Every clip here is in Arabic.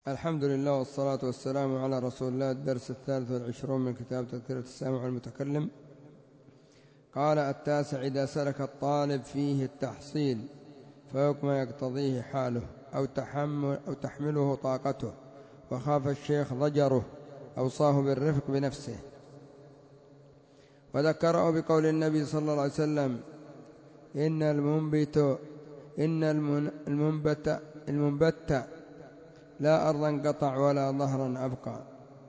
الحمد لله والصلاة والسلام على رسول الله. الدرس 23 من كتاب تذكرة السامع والمتكلم. قال 9: إذا سلك الطالب فيه التحصيل فوق ما يقتضيه حاله أو تحمله طاقته وخاف الشيخ ضجره أوصاه بالرفق بنفسه، وذكره بقول النبي صلى الله عليه وسلم: إن المنبت لا أرضا قطع ولا ظهرا أبقى.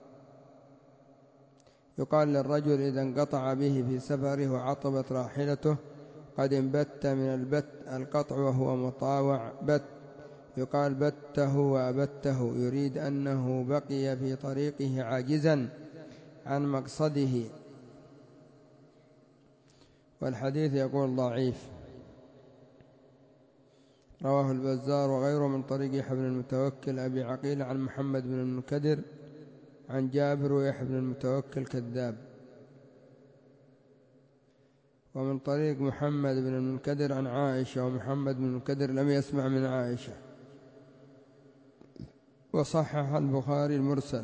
يقال للرجل إذا انقطع به في سفره وعطبت راحلته: قد انبت من البت القطع وهو مطاوع بت. يقال بته وأبته، يريد أنه بقي في طريقه عاجزا عن مقصده. والحديث يقول ضعيف. رواه البزار وغيره من طريق يحيى بن المتوكل أبي عقيل عن محمد بن المنكدر عن جابر، ويحيى بن المتوكل كذاب. ومن طريق محمد بن المنكدر عن عائشة، ومحمد بن المنكدر لم يسمع من عائشة. وصحح البخاري المرسل.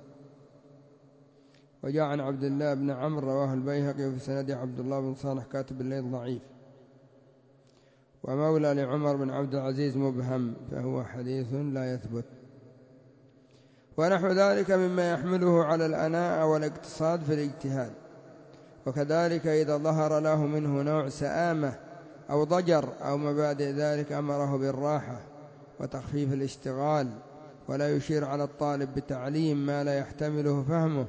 وجاء عن عبد الله بن عمرو رواه البيهقي، وفي سند عبد الله بن صالح كاتب الليل ضعيف. ومولى لعمر بن عبد العزيز مبهم، فهو حديث لا يثبت. ونحو ذلك مما يحمله على الأناء والاقتصاد في الاجتهاد. وكذلك إذا ظهر له منه نوع سآمة أو ضجر أو مبادئ ذلك أمره بالراحة وتخفيف الاشتغال، ولا يشير على الطالب بتعليم ما لا يحتمله فهمه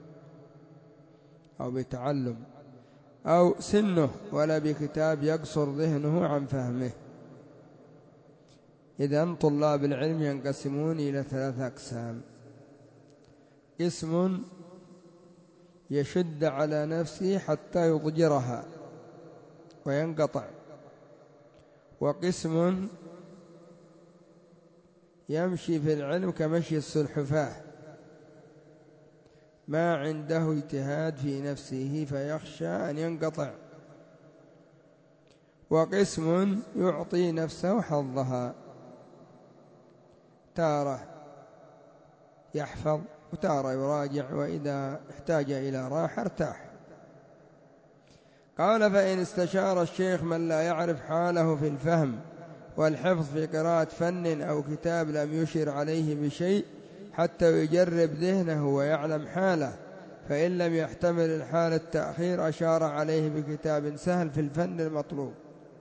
أو بتعلم أو سنه، ولا بكتاب يقصر ذهنه عن فهمه. إذن طلاب العلم ينقسمون إلى 3 أقسام: قسم يشد على نفسه حتى يضجرها وينقطع، وقسم يمشي في العلم كمشي السلحفاة ما عنده اجتهاد في نفسه فيخشى أن ينقطع، وقسم يعطي نفسه حظها، تارة يحفظ وتارة يراجع، وإذا احتاج إلى راحة ارتاح. قال: فإن استشار الشيخ من لا يعرف حاله في الفهم والحفظ في قراءة فن أو كتاب لم يشر عليه بشيء حتى يجرب ذهنه ويعلم حاله، فإن لم يحتمل الحال التأخير أشار عليه بكتاب سهل في الفن المطلوب،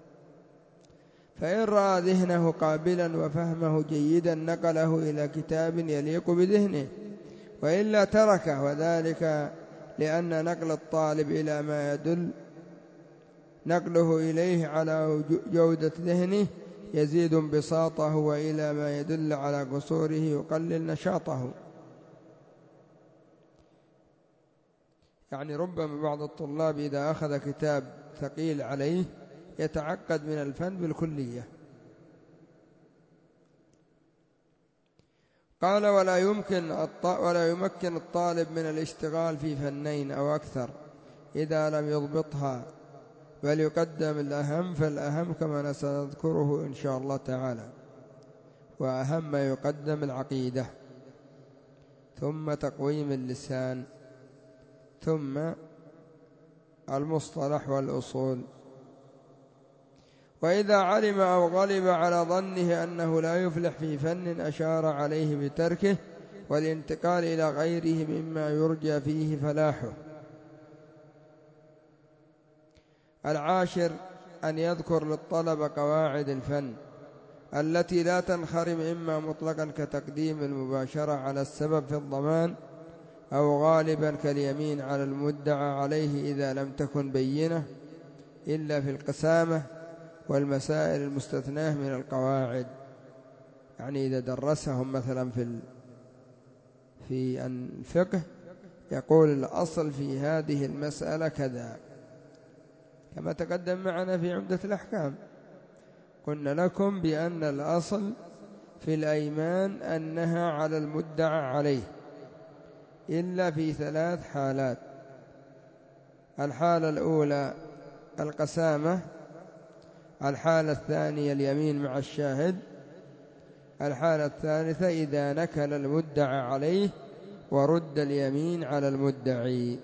فإن رأى ذهنه قابلا وفهمه جيدا نقله إلى كتاب يليق بذهنه، وإلا تركه، وذلك لأن نقل الطالب إلى ما يدل نقله إليه على جودة ذهنه يزيد انبساطه، وإلى ما يدل على قصوره يقلل نشاطه. يعني ربما بعض الطلاب إذا أخذ كتاب ثقيل عليه يتعقد من الفن بالكلية. قال: ولا يمكن الطالب من الاشتغال في فنين أو أكثر إذا لم يضبطها، بل يقدم الأهم فالأهم كما سنذكره إن شاء الله تعالى. وأهم ما يقدم العقيدة، ثم تقويم اللسان، ثم المصطلح والأصول. وإذا علم أو غلب على ظنه أنه لا يفلح في فن أشار عليه بتركه والانتقال إلى غيره مما يرجى فيه فلاحه. 10: أن يذكر للطلبة قواعد الفن التي لا تنخرم، إما مطلقا كتقديم المباشرة على السبب في الضمان، أو غالبا كاليمين على المدعى عليه إذا لم تكن بينة إلا في القسامة والمسائل المستثناة من القواعد. يعني إذا درسهم مثلا في الفقه يقول الأصل في هذه المسألة كذا، كما تقدم معنا في عمدة الأحكام. قلنا لكم بأن الأصل في الأيمان أنها على المدعى عليه إلا في 3 حالات: الحالة الأولى القسامة، الحالة الثانية اليمين مع الشاهد، الحالة الثالثة إذا نكل المدعى عليه ورد اليمين على المدعي.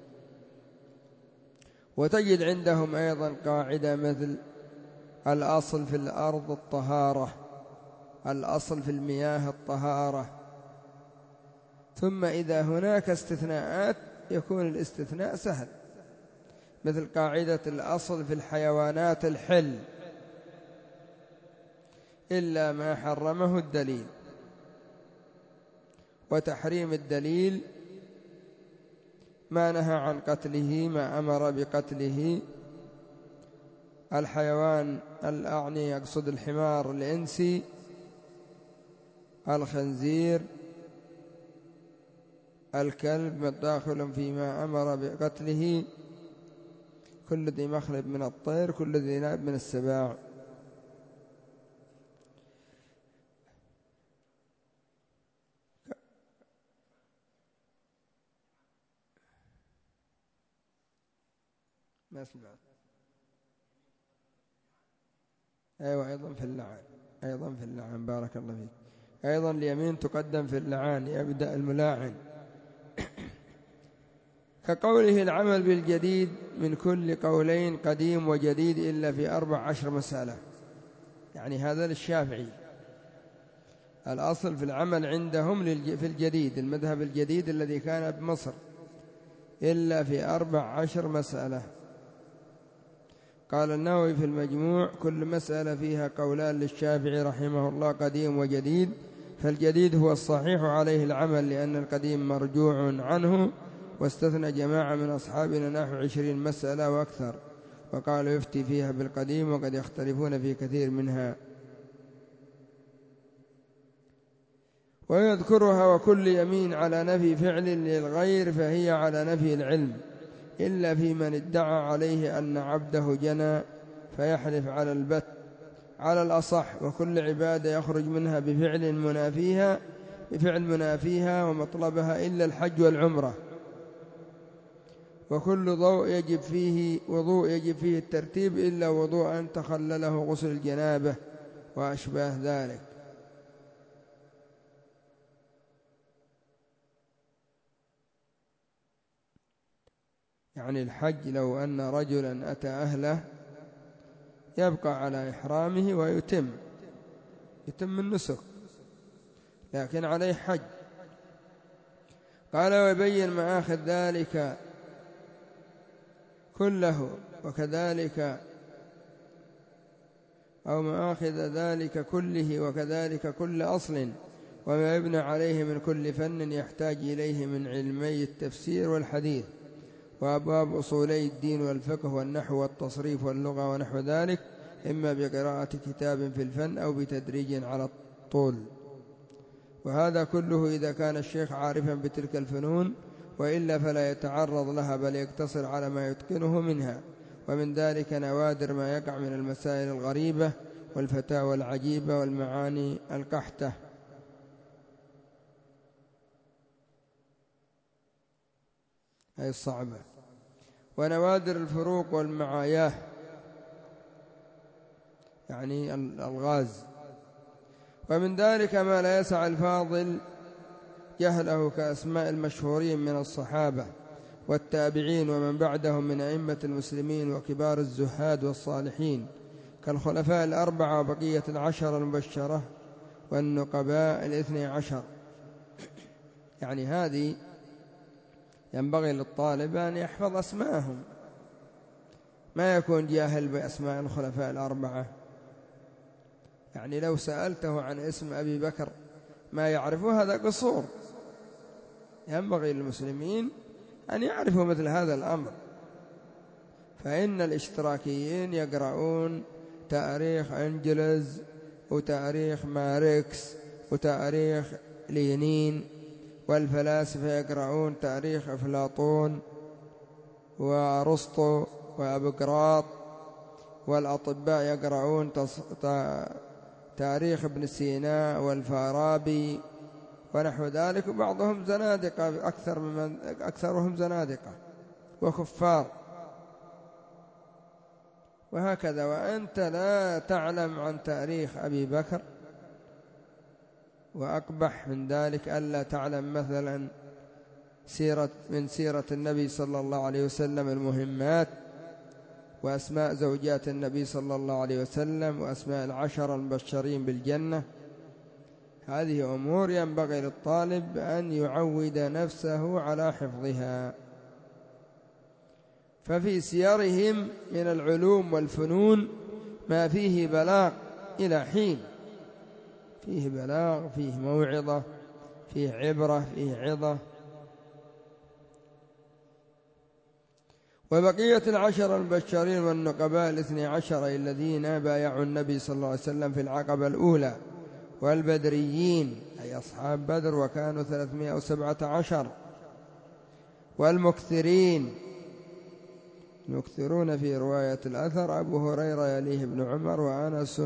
وتجد عندهم أيضا قاعدة مثل الأصل في الأرض الطهارة، الأصل في المياه الطهارة، ثم إذا هناك استثناءات يكون الاستثناء سهل، مثل قاعدة الأصل في الحيوانات الحل إلا ما حرمه الدليل، وتحريم الدليل ما نهى عن قتله ما أمر بقتله. الحيوان الأعني يقصد الحمار الإنسي، الخنزير، الكلب مداخل فيما أمر بقتله، كل ذي مخلب من الطير، كل ذي ناب من السباع. ما سمعت. أيوة أيضا في اللعان، أيضا في اللعان، بارك الله فيك. أيضا اليمين تقدم في اللعان، يبدأ الملاعن. كقوله العمل بالجديد من كل قولين قديم وجديد إلا في 14 مسألة، يعني هذا للشافعي. الأصل في العمل عندهم في الجديد، المذهب الجديد الذي كان بمصر، إلا في 14 مسألة. قال النووي في المجموع: كل مسألة فيها قولان للشافعي رحمه الله قديم وجديد، فالجديد هو الصحيح عليه العمل لأن القديم مرجوع عنه. واستثنى جماعة من أصحابنا نحو 20 مسألة وأكثر، وقالوا يفتي فيها بالقديم وقد يختلفون في كثير منها. ويذكرها: وكل يمين على نفي فعل للغير فهي على نفي العلم، إلا في من ادعى عليه أن عبده جنى فيحلف على البت على الأصح. وكل عبادة يخرج منها بفعل منافيها ومطلبها إلا الحج والعمرة. وكل وضوء يجب فيه الترتيب إلا وضوء تخلله غسل الجنابة وأشباه ذلك. يعني الحج لو أن رجلا أتى أهله يبقى على إحرامه ويتم النسك، لكن عليه حج. قال: ويبين مآخذ ذلك كله وكذلك أو مآخذ ذلك كله وكذلك كل أصل، وما يبنى عليه من كل فن يحتاج إليه من علمي التفسير والحديث، وأبواب أصولي الدين والفقه والنحو والتصريف واللغة ونحو ذلك، إما بقراءة كتاب في الفن أو بتدريج على الطول. وهذا كله إذا كان الشيخ عارفا بتلك الفنون، وإلا فلا يتعرض لها بل يقتصر على ما يتقنه منها. ومن ذلك نوادر ما يقع من المسائل الغريبة والفتاوى العجيبة والمعاني القحتة. أي الصعبة. ونوادر الفروق والمعاياه، يعني الغاز. ومن ذلك ما لا يسع الفاضل جهله كأسماء المشهورين من الصحابة والتابعين ومن بعدهم من أئمة المسلمين وكبار الزهاد والصالحين، كالخلفاء الأربعة وبقية العشر المبشرة والنقباء 12. يعني هذه ينبغي للطالب أن يحفظ أسماءهم، ما يكون جاهل بأسماء الخلفاء الأربعة. يعني لو سألته عن اسم أبي بكر ما يعرفه، هذا قصور. ينبغي للمسلمين أن يعرفوا مثل هذا الأمر. فإن الاشتراكيين يقرؤون تاريخ أنجلز وتاريخ ماركس وتاريخ لينين، والفلاسفة يقرؤون تاريخ أفلاطون وأرسطو وأبقراط، والأطباء يقرؤون تاريخ ابن سينا والفارابي ونحو ذلك، وبعضهم زنادقة أكثرهم زنادقة وكفار، وهكذا. وأنت لا تعلم عن تاريخ أبي بكر وأقبح من ذلك ألا تعلم مثلا من سيرة النبي صلى الله عليه وسلم المهمات، وأسماء زوجات النبي صلى الله عليه وسلم، وأسماء ال10 المبشرين بالجنة. هذه أمور ينبغي للطالب أن يعود نفسه على حفظها. ففي سيرهم من العلوم والفنون ما فيه بلاغ إلى حين، فيه بلاغ، فيه موعظة، فيه عبرة، فيه عظة. وبقية ال10 المبشرين والنقباء ال12 الذين بايعوا النبي صلى الله عليه وسلم في العقبة الأولى، والبدريين أي أصحاب بدر وكانوا 317، والمكثرين، المكثرون في رواية الأثر أبو هريرة يليه ابن عمر وأنس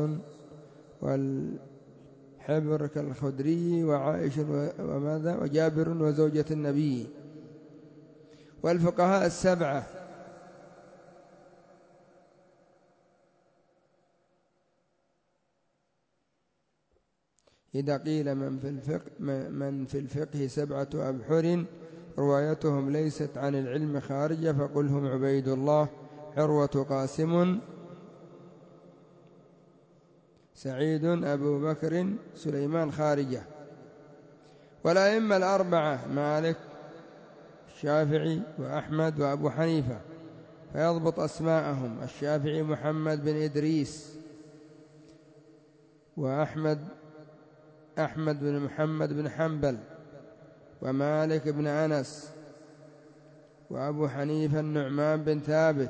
والحبر كالخدري وعائشة وماذا وجابر وزوجة النبي، والفقهاء 7. إذا قيل من في الفقه 7 أبحر روايتهم ليست عن العلم خارجة، فقل هم عبيد الله، عروة، قاسم، سعيد، أبو بكر، سليمان خارجة. والأئمة 4 مالك، الشافعي، وأحمد، وأبو حنيفة، فيضبط أسماءهم: الشافعي محمد بن إدريس، وأحمد بن محمد بن حنبل، ومالك بن أنس، وأبو حنيفة النعمان بن ثابت،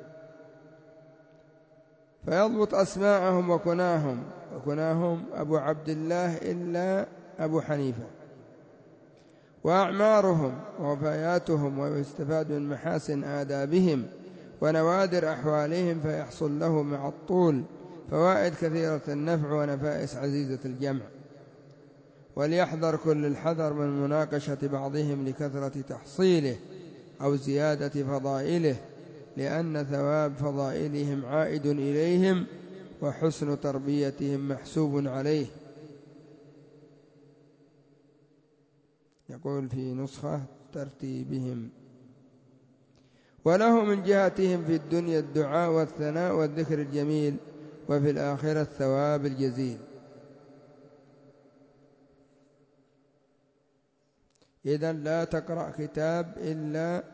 فيضبط أسماءهم وكناهم أبو عبد الله إلا أبو حنيفة، وأعمارهم ووفياتهم، ويستفاد من محاسن آدابهم ونوادر أحوالهم، فيحصل له مع الطول فوائد كثيرة النفع ونفائس عزيزة الجمع. وليحذر كل الحذر من مناقشة بعضهم لكثرة تحصيله أو زيادة فضائله، لأن ثواب فضائلهم عائد إليهم، وحسن تربيتهم محسوب عليه. يقول في نسخة ترتيبهم: وله من جهتهم في الدنيا الدعاء والثناء والذكر الجميل، وفي الآخرة الثواب الجزيل. إذن لا تقرأ كتاب إلا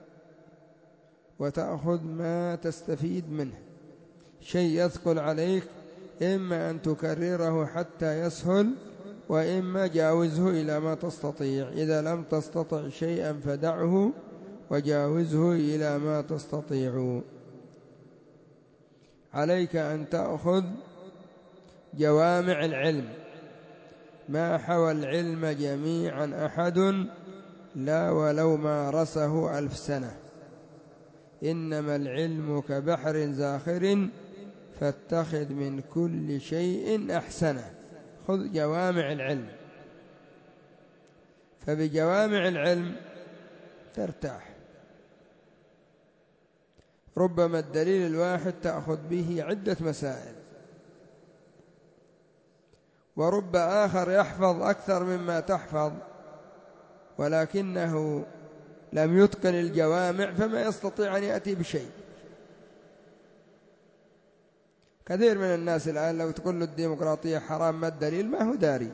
وتأخذ ما تستفيد منه. شيء يثقل عليك إما أن تكرره حتى يسهل، وإما جاوزه إلى ما تستطيع. إذا لم تستطع شيئا فدعه وجاوزه إلى ما تستطيع. عليك أن تأخذ جوامع العلم، ما حوى العلم جميعا أحد، لا ولو مارسه 1000 سنة. إنما العلم كبحر زاخر، فاتخذ من كل شيء أحسنه. خذ جوامع العلم، فبجوامع العلم ترتاح. ربما الدليل الواحد تأخذ به عدة مسائل، ورب آخر يحفظ أكثر مما تحفظ ولكنه لم يتقن الجوامع، فما يستطيع أن يأتي بشيء. كثير من الناس الآن لو تقول له الديمقراطية حرام ما الدليل، ما هو داري،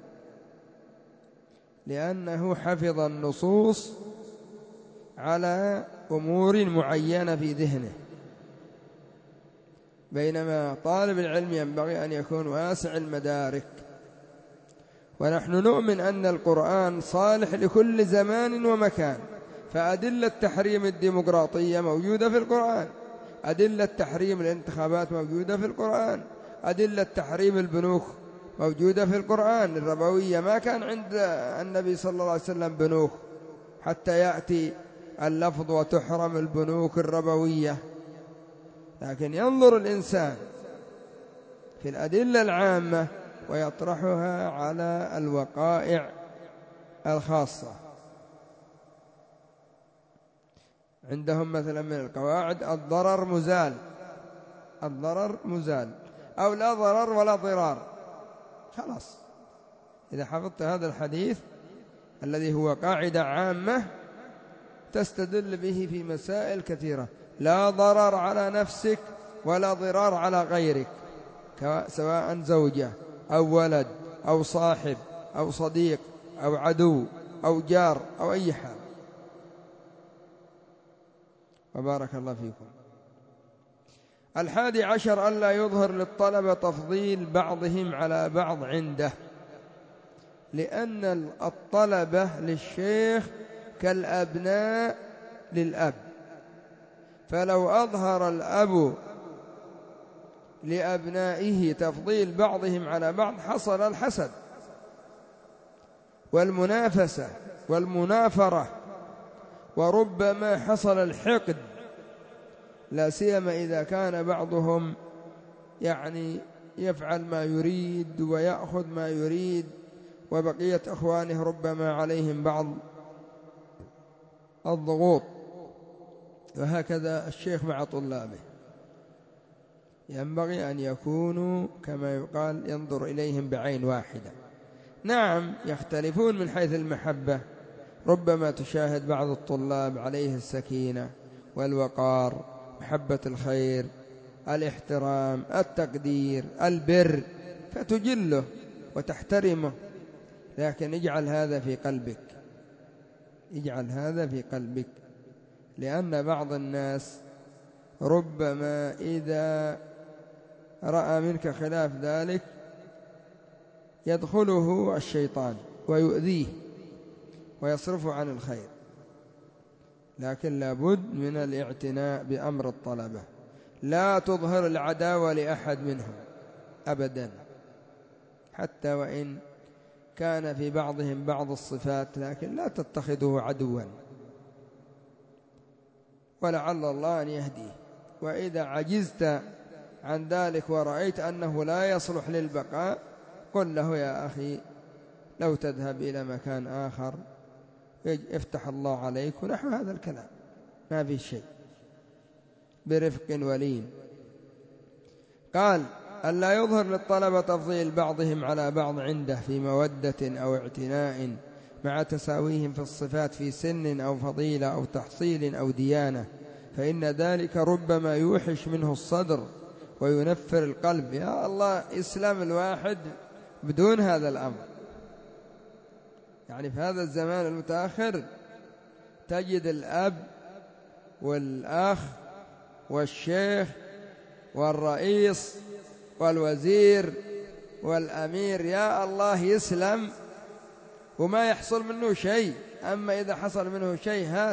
لأنه حفظ النصوص على أمور معينة في ذهنه، بينما طالب العلم ينبغي أن يكون واسع المدارك. ونحن نؤمن أن القرآن صالح لكل زمان ومكان، فأدلة تحريم الديمقراطية موجودة في القرآن، أدلة تحريم الانتخابات موجودة في القرآن، أدلة تحريم البنوك موجودة في القرآن. الربوية ما كان عند النبي صلى الله عليه وسلم بنوك حتى يأتي اللفظ وتحرم البنوك الربوية، لكن ينظر الإنسان في الأدلة العامة ويطرحها على الوقائع الخاصة. عندهم مثلا من القواعد الضرر مزال، الضرر مزال، أو لا ضرر ولا ضرار، خلاص إذا حفظت هذا الحديث الذي هو قاعدة عامة تستدل به في مسائل كثيرة: لا ضرر على نفسك ولا ضرار على غيرك، سواء زوجة أو ولد أو صاحب أو صديق أو عدو أو جار أو أي حال. وبارك الله فيكم. 11 ألا يظهر للطلبة تفضيل بعضهم على بعض عنده، لأن الطلبة للشيخ كالأبناء للأب، فلو أظهر الأب لأبنائه تفضيل بعضهم على بعض حصل الحسد والمنافسة والمنافرة، وربما حصل الحقد، لا سيما إذا كان بعضهم يفعل ما يريد ويأخذ ما يريد، وبقية أخوانه ربما عليهم بعض الضغوط. وهكذا الشيخ مع طلابه ينبغي أن يكونوا كما يقال ينظر إليهم بعين واحدة. نعم يختلفون من حيث المحبة، ربما تشاهد بعض الطلاب عليه السكينة والوقار، محبة الخير، الاحترام، التقدير، البر، فتجله وتحترمه، لكن اجعل هذا في قلبك، اجعل هذا في قلبك، لأن بعض الناس ربما إذا رأى منك خلاف ذلك يدخله الشيطان ويؤذيه ويصرفه عن الخير. لكن لابد من الاعتناء بأمر الطلبة، لا تظهر العداوة لأحد منهم أبدا، حتى وإن كان في بعضهم بعض الصفات، لكن لا تتخذه عدوا، ولعل الله أن يهديه. وإذا عجزت عن ذلك ورأيت أنه لا يصلح للبقاء، قل له: يا أخي لو تذهب إلى مكان آخر افتح الله عليك، ونحو هذا الكلام، ما في شيء، برفق ولين. قال: ألا يظهر للطلبة تفضيل بعضهم على بعض عنده في مودة أو اعتناء، مع تساويهم في الصفات في سن أو فضيلة أو تحصيل أو ديانة، فإن ذلك ربما يوحش منه الصدر وينفر القلب. يا الله، إسلام الواحد بدون هذا الأمر. في هذا الزمان المتأخر تجد الأب والأخ والشيخ والرئيس والوزير والأمير، يا الله، يسلم وما يحصل منه شيء، أما إذا حصل منه شيء هات.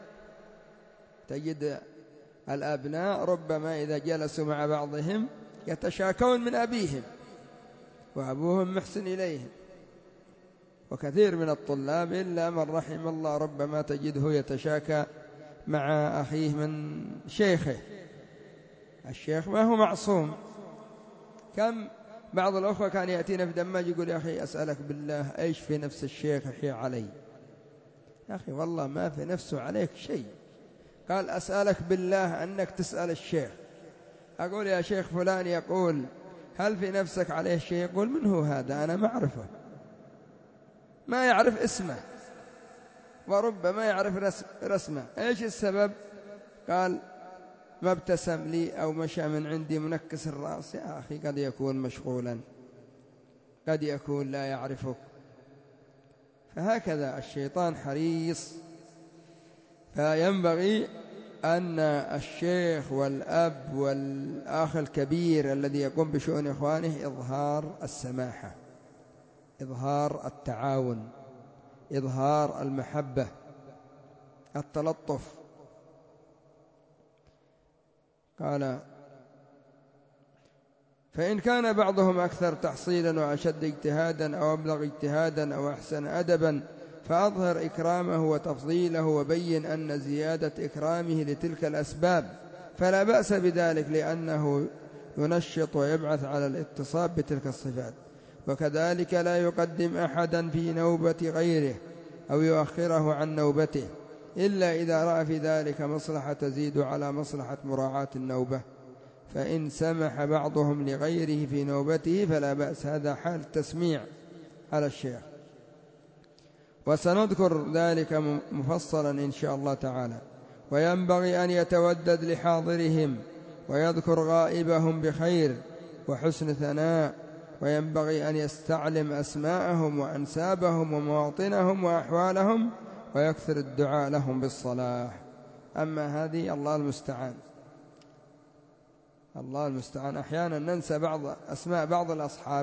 تجد الأبناء ربما إذا جلسوا مع بعضهم يتشاكون من أبيهم وأبوهم محسن إليهم، وكثير من الطلاب إلا من رحم الله ربما تجده يتشاكى مع أخيه من شيخه. الشيخ ما هو معصوم. كم بعض الأخوة كان يأتينا في دماج يقول: يا أخي أسألك بالله إيش في نفس الشيخ يحيى علي؟ يا أخي والله ما في نفسه عليك شيء. قال: أسألك بالله أنك تسأل الشيخ. أقول: يا شيخ فلان يقول هل في نفسك عليه شيء؟ يقول: من هو هذا؟ أنا ما أعرفه، ما يعرف اسمه، وربما يعرف رسمه. إيش السبب؟ قال: ما ابتسم لي أو مشى من عندي منكس الرأس. يا أخي قد يكون مشغولا، قد يكون لا يعرفك. فهكذا الشيطان حريص. فينبغي أن الشيخ والأب والأخ الكبير الذي يقوم بشؤون إخوانه إظهار السماحة، إظهار التعاون، إظهار المحبة، التلطف. قال: فإن كان بعضهم أكثر تحصيلا وأشد اجتهادا أو أبلغ اجتهادا أو أحسن أدبا فأظهر إكرامه وتفضيله، وبين أن زيادة إكرامه لتلك الأسباب فلا بأس بذلك، لأنه ينشط ويبعث على الاتصاب بتلك الصفات. وكذلك لا يقدم أحدا في نوبة غيره أو يؤخره عن نوبته إلا إذا رأى في ذلك مصلحة تزيد على مصلحة مراعاة النوبة، فإن سمح بعضهم لغيره في نوبته فلا بأس، هذا حال التسميع. على الشيخ، وسنذكر ذلك مفصلا إن شاء الله تعالى. وينبغي أن يتودد لحاضرهم ويذكر غائبهم بخير وحسن ثناء، وينبغي أن يستعلم أسماءهم وأنسابهم ومواطنهم وأحوالهم ويكثر الدعاء لهم بالصلاح. أما هذه الله المستعان، الله المستعان. أحيانا ننسى بعض أسماء بعض الأصحاب،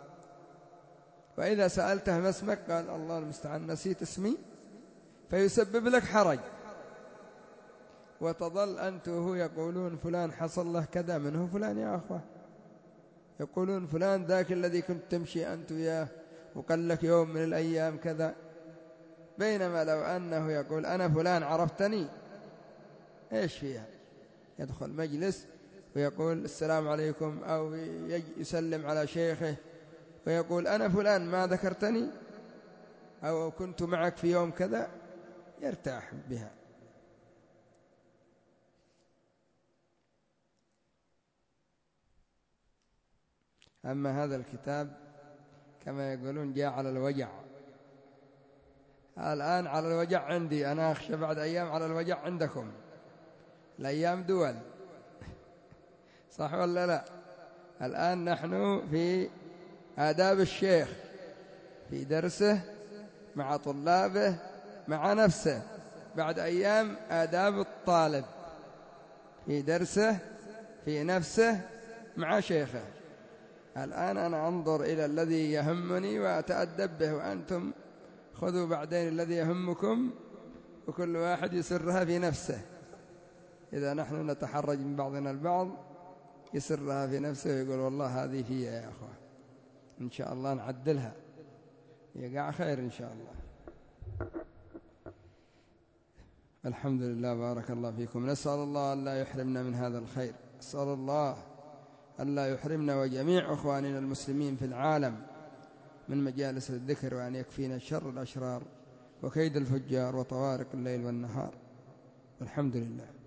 وإذا سألته ما اسمك قال الله المستعان نسيت اسمي، فيسبب لك حرج، وتظل أنت وهو يقولون فلان حصل له كذا. منه فلان يا أخوة؟ يقولون فلان ذاك الذي كنت تمشي أنت وياه وقال لك يوم من الأيام كذا، بينما لو أنه يقول أنا فلان عرفتني، إيش فيها؟ يدخل مجلس ويقول السلام عليكم، أو يسلم على شيخه ويقول أنا فلان ما ذكرتني، أو كنت معك في يوم كذا، يرتاح بها. أما هذا الكتاب كما يقولون جاء على الوجع. الآن على الوجع عندي، أنا أخشى بعد أيام على الوجع عندكم. الأيام دول، صح ولا لا؟ الآن نحن في آداب الشيخ، في درسه مع طلابه مع نفسه. بعد أيام آداب الطالب في درسه في نفسه مع شيخه. الآن أنا أنظر إلى الذي يهمني وأتأدب به، وأنتم خذوا بعدين الذي يهمكم، وكل واحد يسرها في نفسه. إذا نحن نتحرج من بعضنا البعض يسرها في نفسه ويقول والله هذه فيها يا أخوة، إن شاء الله نعدلها، يقع خير إن شاء الله. الحمد لله، بارك الله فيكم. نسأل الله أن لا يحرمنا من هذا الخير، نسأل الله أن لا يحرمنا وجميع أخواننا المسلمين في العالم من مجالس الذكر، وأن يكفينا شر الأشرار وكيد الفجار وطوارق الليل والنهار. والحمد لله.